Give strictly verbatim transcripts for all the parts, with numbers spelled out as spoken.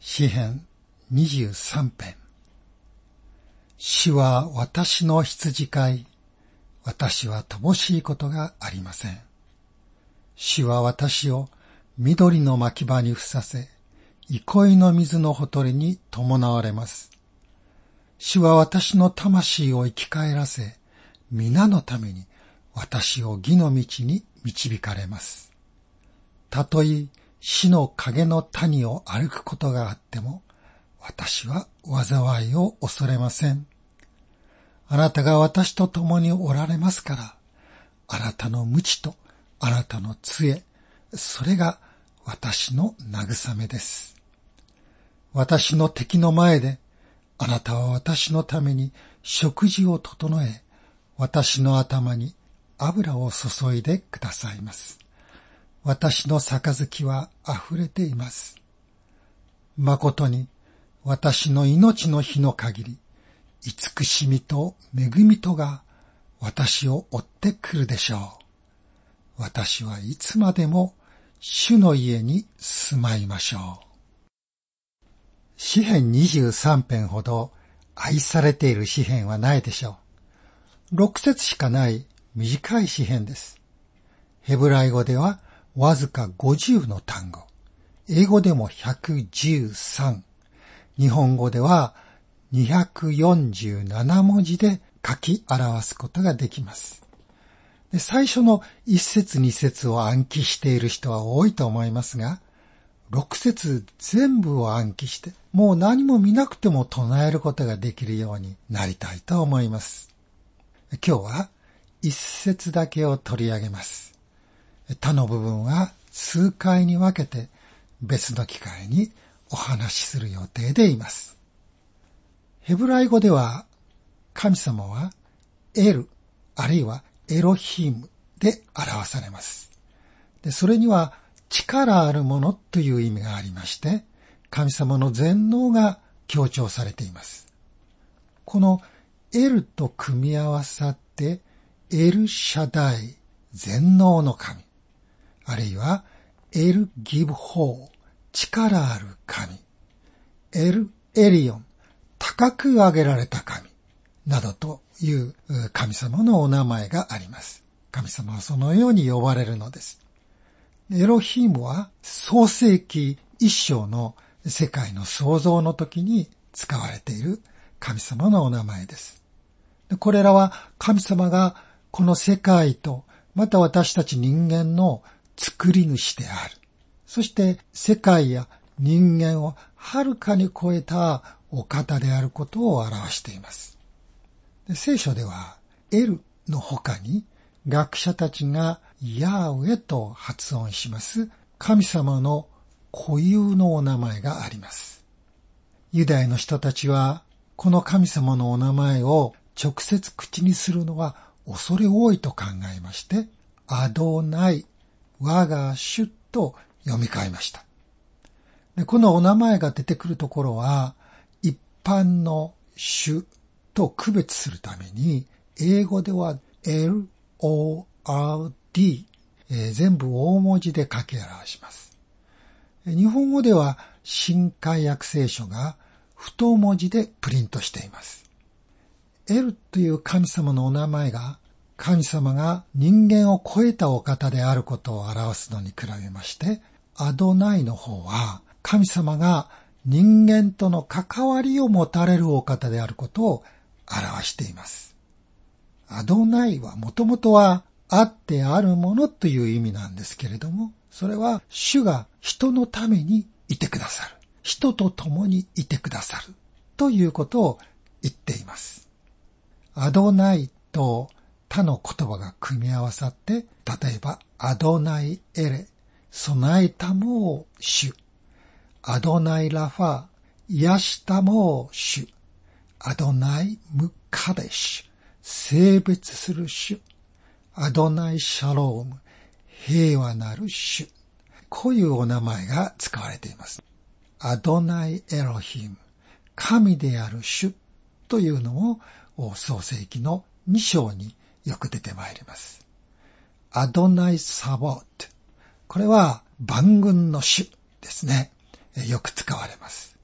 詩編にじゅうさん編。主は私の羊飼い、私は乏しいことがありません。主は私を緑の牧場にふさせ、憩いの水のほとりに伴われます。主は私の魂を生き返らせ、皆のために私を義の道に導かれます。たとえ死の影の谷を歩くことがあっても、私は災いを恐れません。あなたが私と共におられますから、あなたの鞭とあなたの杖、それが私の慰めです。私の敵の前で、あなたは私のために食事を整え、私の頭に油を注いでくださいます。私の杯は溢れています。誠に私の命の日の限り、慈しみと恵みとが私を追ってくるでしょう。私はいつまでも主の家に住まいましょう。詩編にじゅうさん編ほど愛されている詩編はないでしょう。ろく節しかない短い詩編です。ヘブライ語ではわずかごじゅうの単語、英語でもひゃくじゅうさん、日本語ではにひゃくよんじゅうなな文字で書き表すことができます。で、最初のいち節に節を暗記している人は多いと思いますが、ろく節全部を暗記して、もう何も見なくても唱えることができるようになりたいと思います。今日はいち節だけを取り上げます。他の部分は数回に分けて別の機会にお話しする予定でいます。ヘブライ語では神様はエルあるいはエロヒムで表されます。で、それには力あるものという意味がありまして、神様の全能が強調されています。このエルと組み合わさってエルシャダイ、全能の神、あるいはエルギブホー、力ある神、エルエリオン、高く上げられた神などという神様のお名前があります。神様はそのように呼ばれるのです。エロヒムは創世記一章の世界の創造の時に使われている神様のお名前です。これらは神様がこの世界とまた私たち人間の作り主である。そして世界や人間をはるかに超えたお方であることを表しています。で、聖書ではエルの他に学者たちがヤーウェと発音します神様の固有のお名前があります。ユダヤの人たちはこの神様のお名前を直接口にするのは恐れ多いと考えまして、アドナイ、我が主と読み替えました。で、このお名前が出てくるところは、一般の主と区別するために、英語では エルオーアールディー、えー、全部大文字で書き表します。日本語では新海訳聖書が太文字でプリントしています。エルという神様のお名前が、神様が人間を超えたお方であることを表すのに比べまして、アドナイの方は神様が人間との関わりを持たれるお方であることを表しています。アドナイはもともとはあってあるものという意味なんですけれども、それは主が人のためにいてくださる。人と共にいてくださるということを言っています。アドナイと他の言葉が組み合わさって、例えばアドナイエレ、備えたもう主、アドナイラファ、癒したもう主、アドナイムカデシュ、聖別する主、アドナイシャローム、平和なる主。こういうお名前が使われています。アドナイエロヒム、神である主というのも創世記のに章によく出てまいります。アドナイサボート、これは万軍の主ですね。よく使われます。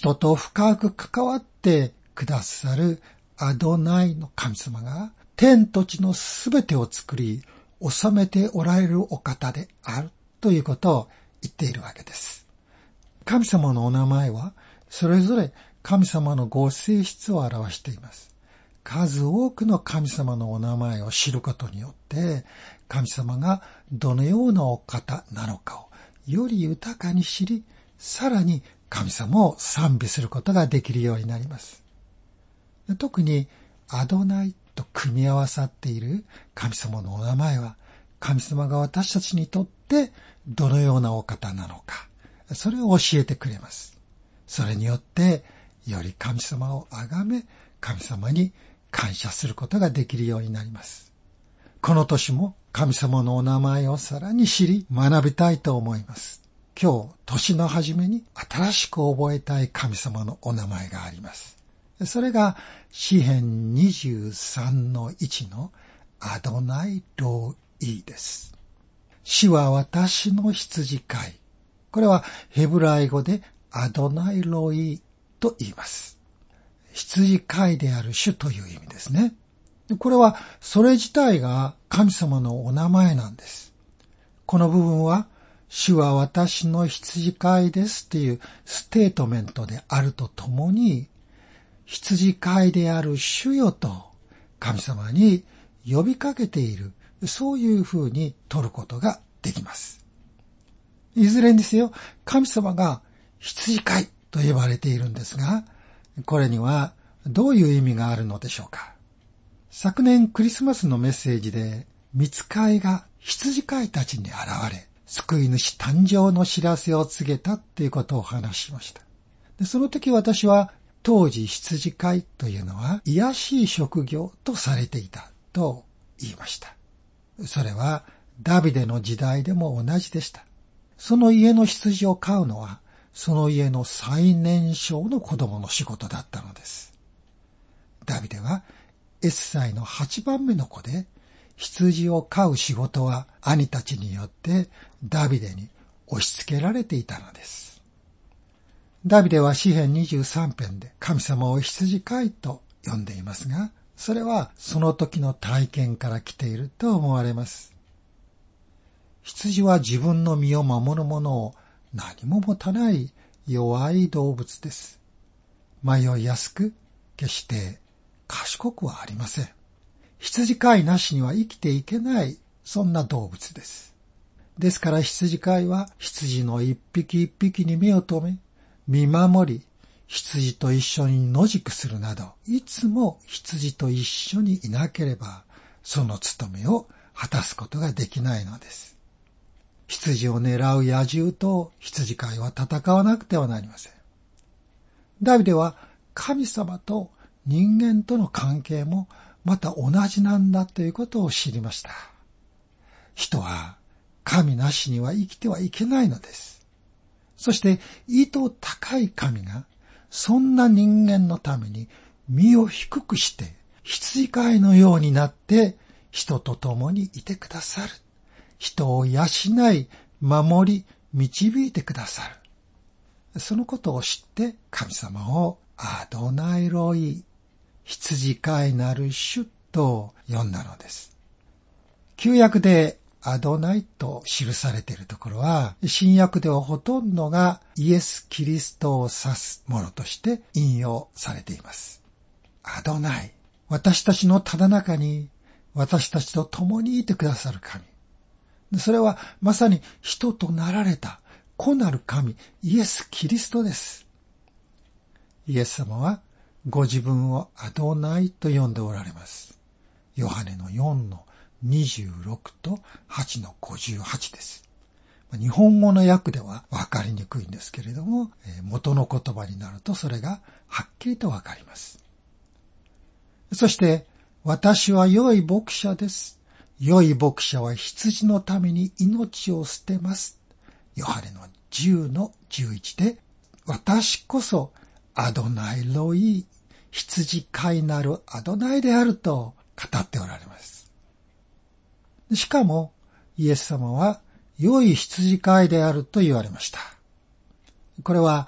人と深く関わってくださるアドナイの神様が天と地のすべてを作り治めておられるお方であるということを言っているわけです。神様のお名前はそれぞれ神様のご性質を表しています。数多くの神様のお名前を知ることによって神様がどのようなお方なのかをより豊かに知り、さらに神様を賛美することができるようになります。特にアドナイと組み合わさっている神様のお名前は、神様が私たちにとってどのようなお方なのか、それを教えてくれます。それによってより神様を崇め、神様に感謝することができるようになります。この年も神様のお名前をさらに知り学びたいと思います。今日年の初めに新しく覚えたい神様のお名前があります。それが詩編にじゅうさんのいちのアドナイロイです。主は私の羊飼い。これはヘブライ語でアドナイロイと言います。羊飼いである主という意味ですね。これはそれ自体が神様のお名前なんです。この部分は主は私の羊飼いですというステートメントであるとともに、羊飼いである主よと神様に呼びかけている、そういう風に取ることができます。いずれにせよ神様が羊飼いと呼ばれているんですが、これにはどういう意味があるのでしょうか。昨年クリスマスのメッセージで、御使いが羊飼いたちに現れ、救い主誕生の知らせを告げたということを話しました。で、その時私は、当時羊飼いというのは卑しい職業とされていたと言いました。それはダビデの時代でも同じでした。その家の羊を飼うのは、その家の最年少の子供の仕事だったのです。ダビデはエッサイのはちばんめの子で、羊を飼う仕事は兄たちによってダビデに押し付けられていたのです。ダビデは詩編にじゅうさん編で神様を羊飼いと呼んでいますが、それはその時の体験から来ていると思われます。羊は自分の身を守るものを何も持たない弱い動物です。迷いやすく、決して賢くはありません。羊飼いなしには生きていけない、そんな動物です。ですから羊飼いは羊の一匹一匹に目を留め、見守り、羊と一緒に野宿するなど、いつも羊と一緒にいなければ、その務めを果たすことができないのです。羊を狙う野獣と羊飼いは戦わなくてはなりません。ダビデは神様と人間との関係もまた同じなんだということを知りました。人は神なしには生きてはいけないのです。そして意図高い神がそんな人間のために身を低くして羊飼いのようになって人と共にいてくださる。人を養い、守り、導いてくださる。そのことを知って神様をアドナイロイ、羊飼いなる主と呼んだのです。旧約でアドナイと記されているところは、新約ではほとんどがイエス・キリストを指すものとして引用されています。アドナイ、私たちのただ中に私たちと共にいてくださる神。それはまさに人となられた子なる神、イエス・キリストです。イエス様はご自分をアドナイと呼んでおられます。ヨハネのよんのにじゅうろくとはちのごじゅうはちです。日本語の訳では分かりにくいんですけれども、元の言葉になるとそれがはっきりと分かります。そして、私は良い牧者です。良い牧者は羊のために命を捨てます。ヨハネのじゅうのじゅういちで、私こそアドナイロイ、羊飼いなるアドナイであると語っておられます。しかも、イエス様は良い羊飼いであると言われました。これは、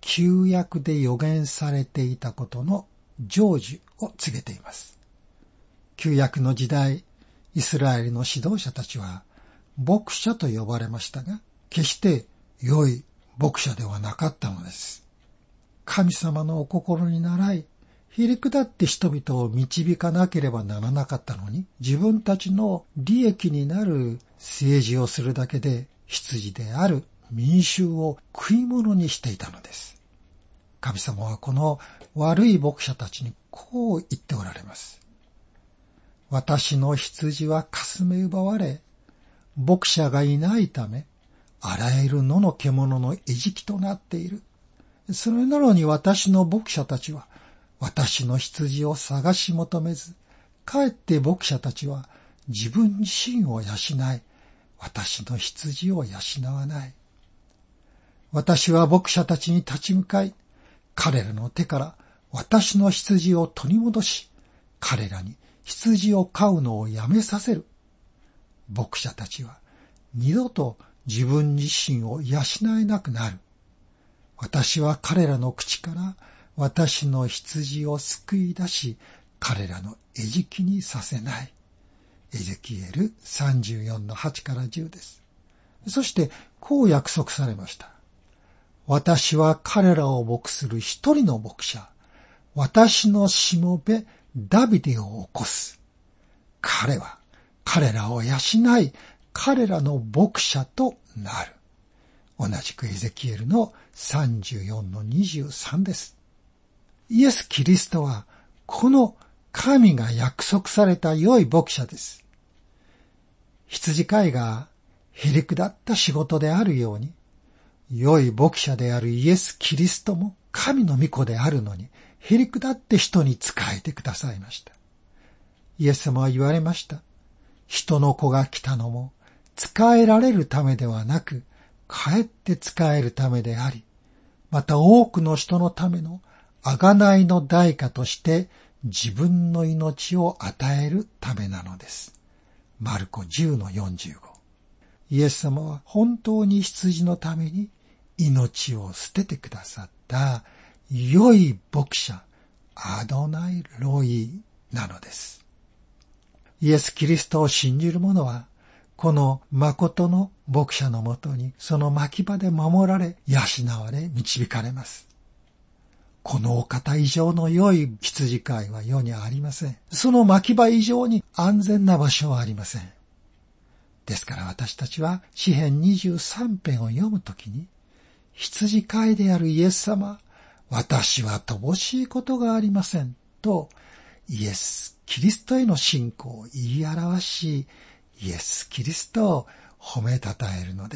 旧約で予言されていたことの成就を告げています。旧約の時代、イスラエルの指導者たちは牧者と呼ばれましたが、決して良い牧者ではなかったのです。神様のお心に倣い、へりくだって人々を導かなければならなかったのに、自分たちの利益になる政治をするだけで、羊である民衆を食い物にしていたのです。神様はこの悪い牧者たちにこう言っておられます。私の羊はかすめ奪われ、牧者がいないため、あらゆる野の獣の餌食となっている。それなのに私の牧者たちは、私の羊を探し求めず、かえって牧者たちは自分自身を養い、私の羊を養わない。私は牧者たちに立ち向かい、彼らの手から私の羊を取り戻し、彼らに羊を飼うのをやめさせる。牧者たちは二度と自分自身を養えなくなる。私は彼らの口から私の羊を救い出し、彼らの餌食にさせない。エゼキエルさんじゅうよんのはちからじゅうです。そしてこう約束されました。私は彼らを牧する一人の牧者、私のしもべダビデを起こす。彼は彼らを養い、彼らの牧者となる。同じくエゼキエルのさんじゅうよんのにじゅうさんです。イエス・キリストはこの神が約束された良い牧者です。羊飼いがへりくだった仕事であるように、良い牧者であるイエス・キリストも神の御子であるのに、へりくだって人に仕えてくださいました。イエス様は言われました。人の子が来たのも、仕えられるためではなく、かえって仕えるためであり、また多くの人のための贖いの代価として自分の命を与えるためなのです。マルコじゅうのよんじゅうご。イエス様は本当に羊のために命を捨ててくださった良い牧者、アドナイロイなのです。イエス・キリストを信じる者は、この誠の牧者のもとにその牧場で守られ、養われ、導かれます。このお方以上の良い羊飼いは世にありません。その牧場以上に安全な場所はありません。ですから私たちは詩編にじゅうさん編を読むときに、羊飼いであるイエス様、私は乏しいことがありませんと、イエス・キリストへの信仰を言い表し、イエス・キリストを褒めたたえるのです。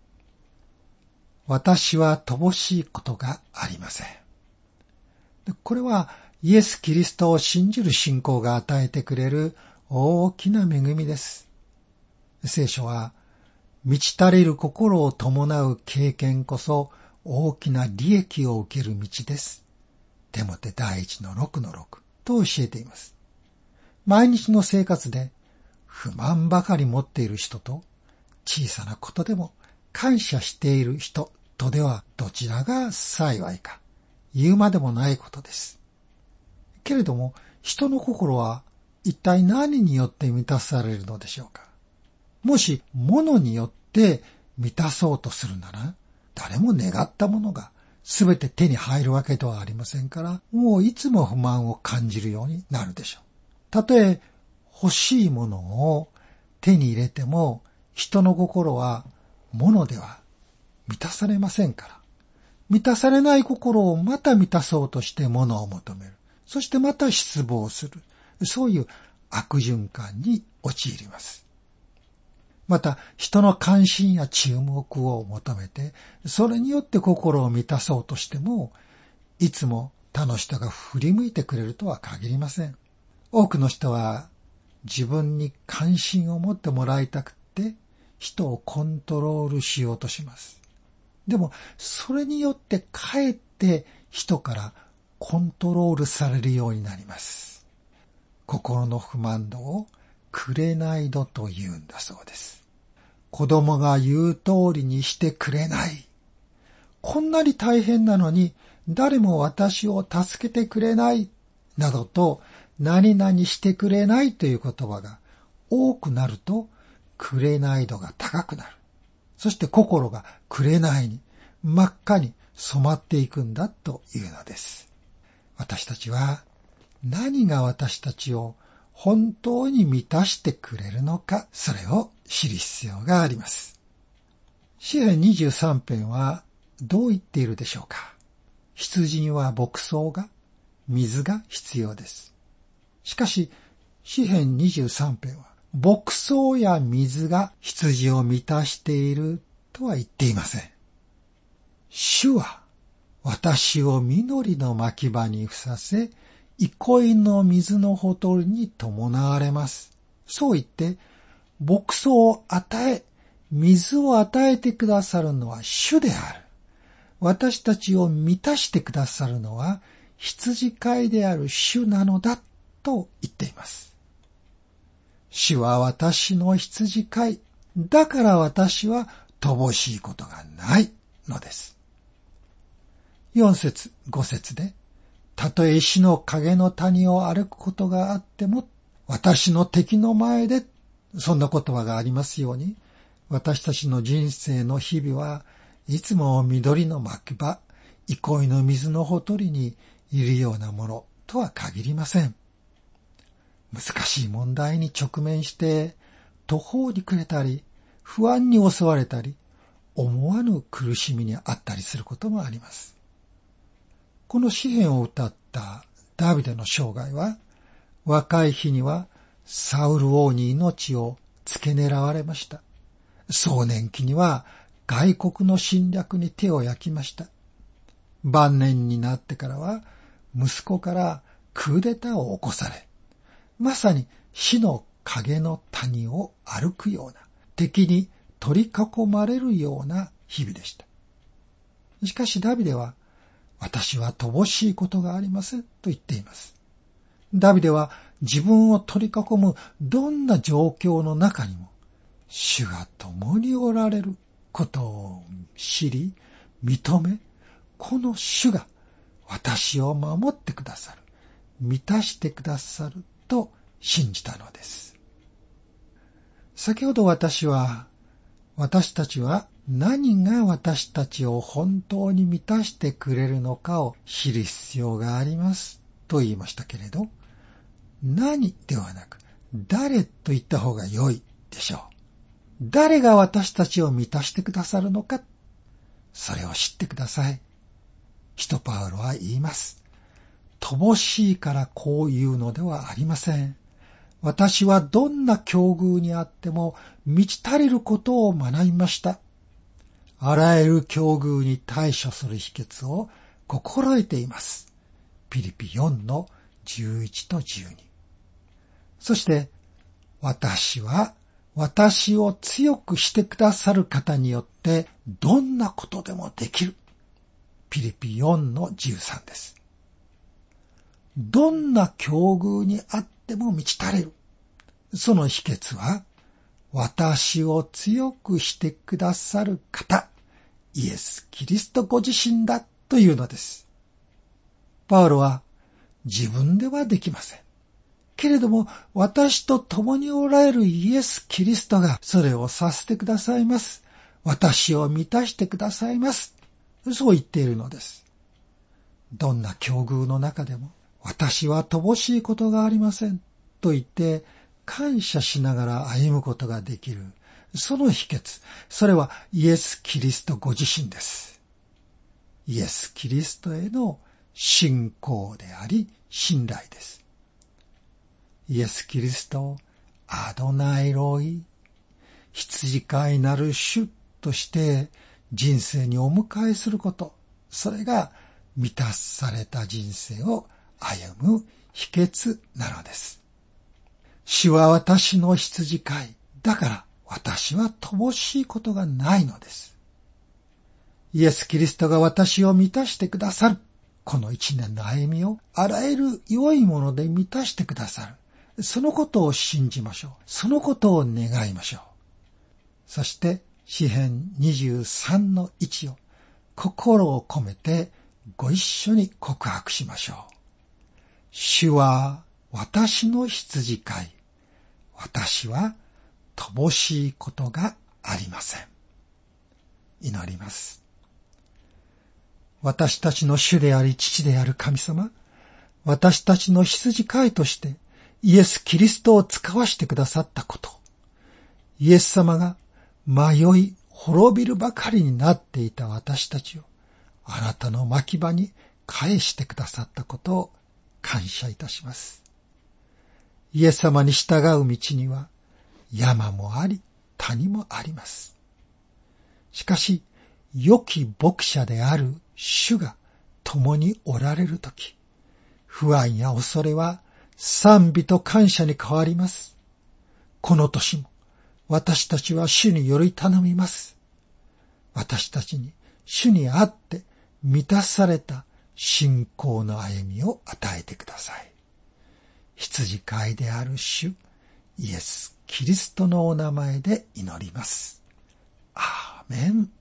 私は乏しいことがありません。これはイエス・キリストを信じる信仰が与えてくれる大きな恵みです。聖書は、満ち足りる心を伴う経験こそ大きな利益を受ける道です。テモテ第一のろくのろくと教えています。毎日の生活で不満ばかり持っている人と小さなことでも感謝している人とではどちらが幸いか言うまでもないことです。けれども人の心は一体何によって満たされるのでしょうか。もし物によって満たそうとするなら、誰も願ったものがすべて手に入るわけではありませんから、もういつも不満を感じるようになるでしょう。たとえ欲しいものを手に入れても、人の心は物では満たされませんから、満たされない心をまた満たそうとして物を求める。そしてまた失望する。そういう悪循環に陥ります。また人の関心や注目を求めて、それによって心を満たそうとしても、いつも他の人が振り向いてくれるとは限りません。多くの人は自分に関心を持ってもらいたくて、人をコントロールしようとします。でも、それによってかえって人からコントロールされるようになります。心の不満度を紅度と言うんだそうです。子供が言う通りにしてくれない。 こんなに大変なのに誰も私を助けてくれないなどと何々してくれないという言葉が多くなると紅度が高くなる。そして心が紅に真っ赤に染まっていくんだというのです。私たちは何が私たちを本当に満たしてくれるのか、それを知る必要があります。詩編にじゅうさん編はどう言っているでしょうか。羊には牧草が、水が必要です。しかし、詩編にじゅうさん編は牧草や水が羊を満たしているとは言っていません。主は私を緑の牧場にふさせ、憩いの水のほとりに伴われます。そう言って、牧草を与え、水を与えてくださるのは主である。私たちを満たしてくださるのは羊飼いである主なのだと言っています。主は私の羊飼い。だから私は乏しいことがないのです。よん節、ご節で、たとえ死の影の谷を歩くことがあっても、私の敵の前で、そんな言葉がありますように、私たちの人生の日々はいつも緑の牧場、憩いの水のほとりにいるようなものとは限りません。難しい問題に直面して途方に暮れたり、不安に襲われたり、思わぬ苦しみにあったりすることもあります。この詩篇を歌ったダビデの生涯は、若い日にはサウル王に命を付け狙われました。壮年期には外国の侵略に手を焼きました。晩年になってからは息子からクーデターを起こされ、まさに死の影の谷を歩くような、敵に取り囲まれるような日々でした。しかしダビデは、私は乏しいことがありませんと言っています。ダビデは自分を取り囲むどんな状況の中にも、主が共におられることを知り、認め、この主が私を守ってくださる、満たしてくださると信じたのです。先ほど私は、私たちは何が私たちを本当に満たしてくれるのかを知る必要がありますと言いましたけれど、何ではなく誰と言った方が良いでしょう。誰が私たちを満たしてくださるのか、それを知ってください。使徒パウロは言います。乏しいからこう言うのではありません。私はどんな境遇にあっても満ち足りることを学びました。あらゆる境遇に対処する秘訣を心得ています。ピリピよんのじゅういちとじゅうに。そして、私は私を強くしてくださる方によってどんなことでもできる。ピリピよんのじゅうさんです。どんな境遇にあっても満ち足れる。その秘訣は、私を強くしてくださる方、イエス・キリストご自身だというのです。パウロは自分ではできません。けれども私と共におられるイエス・キリストがそれをさせてくださいます。私を満たしてくださいます。そう言っているのです。どんな境遇の中でも私は乏しいことがありませんと言って感謝しながら歩むことができる。その秘訣、それはイエス・キリストご自身です。イエス・キリストへの信仰であり信頼です。イエス・キリストをアドナイロイ、羊飼いなる主として人生にお迎えすること、それが満たされた人生を歩む秘訣なのです。主は私の羊飼い、だから私は乏しいことがないのです。イエス・キリストが私を満たしてくださる。この一年の歩みをあらゆる良いもので満たしてくださる。そのことを信じましょう。そのことを願いましょう。そして詩編にじゅうさんのいちを心を込めてご一緒に告白しましょう。主は私の羊飼い。私は乏しいことがありません。祈ります。私たちの主であり父である神様、私たちの羊飼いとしてイエス・キリストを使わしてくださったこと、イエス様が迷い滅びるばかりになっていた私たちをあなたの牧場に返してくださったことを感謝いたします。イエス様に従う道には山もあり谷もあります。しかし、良き牧者である主が共におられるとき、不安や恐れは賛美と感謝に変わります。この年も私たちは主により頼みます。私たちに主にあって満たされた信仰の歩みを与えてください。羊飼いである主イエス・キリストのお名前で祈ります。アーメン。